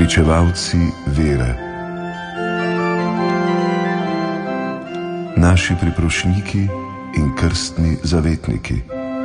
pričevalci vere, naši priprošniki in krstni zavetniki.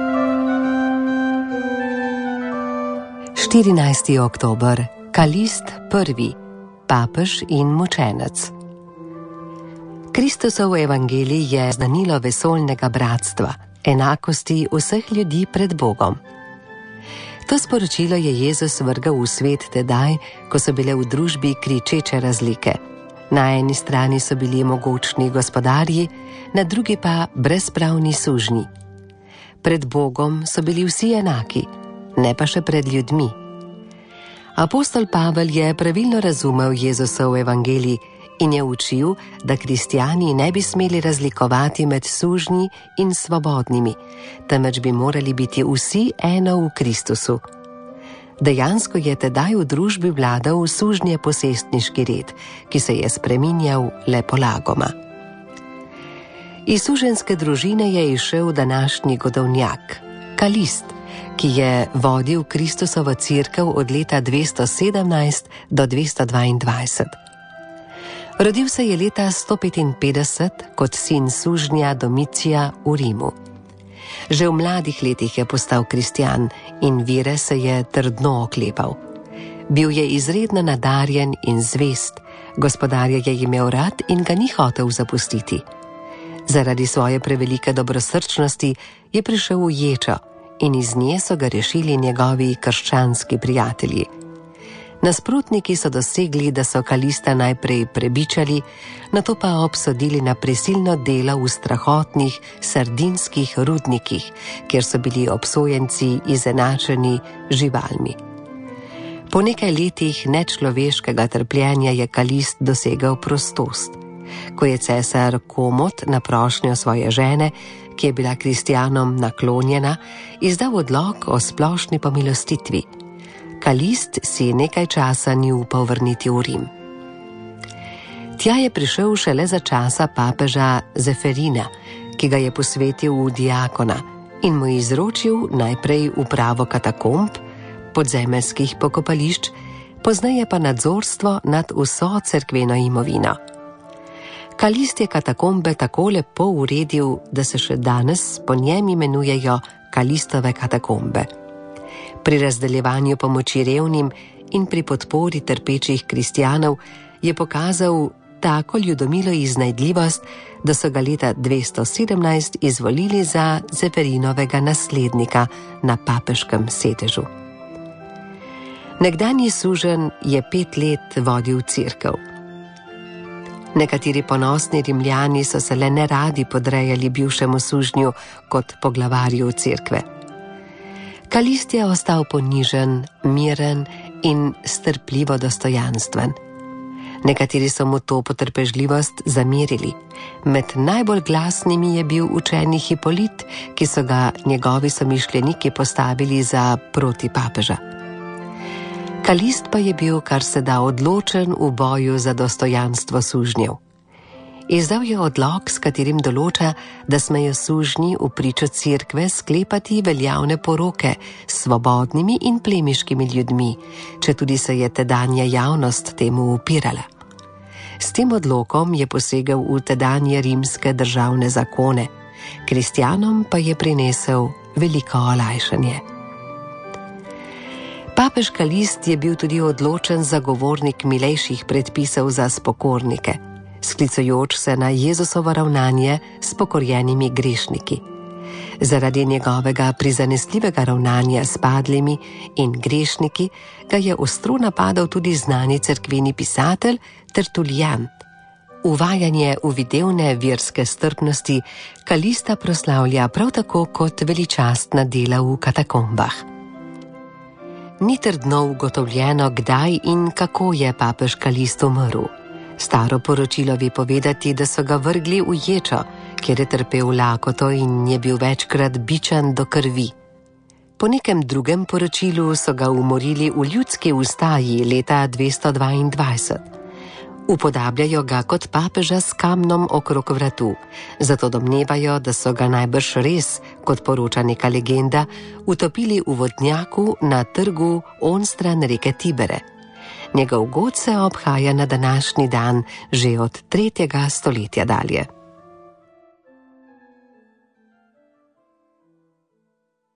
14. oktober, Kalist I, papež in mučenec. Kristusov evangelij je znanilo vesoljnega bratstva, enakosti vseh ljudi pred Bogom. To sporočilo je Jezus vrgal v svet tedaj, ko so bile v družbi kričeče razlike. Na eni strani so bili mogočni gospodarji, na drugi pa brezpravni sužnji. Pred Bogom so bili vsi enaki, ne pa še pred ljudmi. Apostol Pavel je pravilno razumel Jezusov evangelij in je učil, da kristjani ne bi smeli razlikovati med sužnji in svobodnimi, temveč bi morali biti vsi eno v Kristusu. Dejansko je tedaj v družbi vladal sužnje posestniški red, ki se je spreminjal le polagoma. Iz suženjske družine je izšel današnji godovnjak, Kalist, ki je vodil Kristusovo cerkev od leta 217 do 222. Rodil se je leta 155 kot sin sužnja Domicija v Rimu. Že v mladih letih je postal kristjan in vere se je trdno oklepal. Bil je izredno nadarjen in zvest, gospodarja je imel rad in ga ni hotel zapustiti. Zaradi svoje prevelike dobrosrčnosti je prišel v ječo in iz nje so ga rešili njegovi krščanski prijatelji. Nasprotniki so dosegli, da so Kalista najprej prebičali, nato pa obsodili na prisilno delo v strahotnih sardinskih rudnikih, kjer so bili obsojenci izenačeni živalmi. Po nekaj letih nečloveškega trpljenja je Kalist dosegel prostost. Ko je cesar Komot na prošnjo svoje žene, ki je bila kristjanom naklonjena, izdal odlok o splošni pomilostitvi. Kalist si nekaj časa ni upal vrniti v Rim. Tja je prišel šele za časa papeža Zeferina, ki ga je posvetil v diakona in mu izročil najprej upravo katakomb, podzemeljskih pokopališč, pozneje pa nadzorstvo nad vso cerkveno imovino. Kalist je katakombe tako lepo uredil, da se še danes po njem imenujejo Kalistove katakombe. Pri razdeljevanju pomoči revnim in pri podpori trpečih kristjanov je pokazal tako ljudomilo iznajdljivost, da so ga leta 217 izvolili za Zeferinovega naslednika na papeškem sedežu. Nekdanji suženj je 5 let vodil cerkev. Nekateri ponosni Rimljani so se le neradi podrejali bivšemu sužnju kot poglavarju cerkve. Kalist je ostal ponižen, miren in strpljivo dostojanstven. Nekateri so mu to potrpežljivost zamerili. Med najbolj glasnimi je bil učeni Hipolit, ki so ga njegovi somišljeniki postavili za protipapeža. Kalist pa je bil kar se da odločen v boju za dostojanstvo sužnjev. Izdal je odlok, s katerim določa, da smejo sužnji v pričo cerkve sklepati veljavne poroke s svobodnimi in plemiškimi ljudmi, četudi se je tedanja javnost temu upirala. S tem odlokom je posegel v tedanje rimske državne zakone, kristjanom pa je prinesel veliko olajšanje. Papež Kalist je bil tudi odločen zagovornik milejših predpisov za spokornike, sklicujoč se na Jezusovo ravnanje s pokorjenimi grešniki. Zaradi njegovega prizanesljivega ravnanja s padlimi in grešniki ga je ostro napadal tudi znani cerkveni pisatelj Tertulijan. Uvajanje v videvne verske strpnosti Kalista proslavlja prav tako kot veličastna dela v katakombah. Ni trdno ugotovljeno, kdaj in kako je papež Kalist umrl. Staro poročilo ve povedati, da so ga vrgli v ječo, kjer je trpel lakoto in je bil večkrat bičan do krvi. Po nekem drugem poročilu so ga umorili v ljudski ustaji leta 222. Upodabljajo ga kot papeža s kamnom okrog vratu, zato domnevajo, da so ga najbrž res, kot poroča neka legenda, utopili v vodnjaku na trgu onstran reke Tibere. Njegov god se obhaja na današnji dan že od 3. stoletja dalje.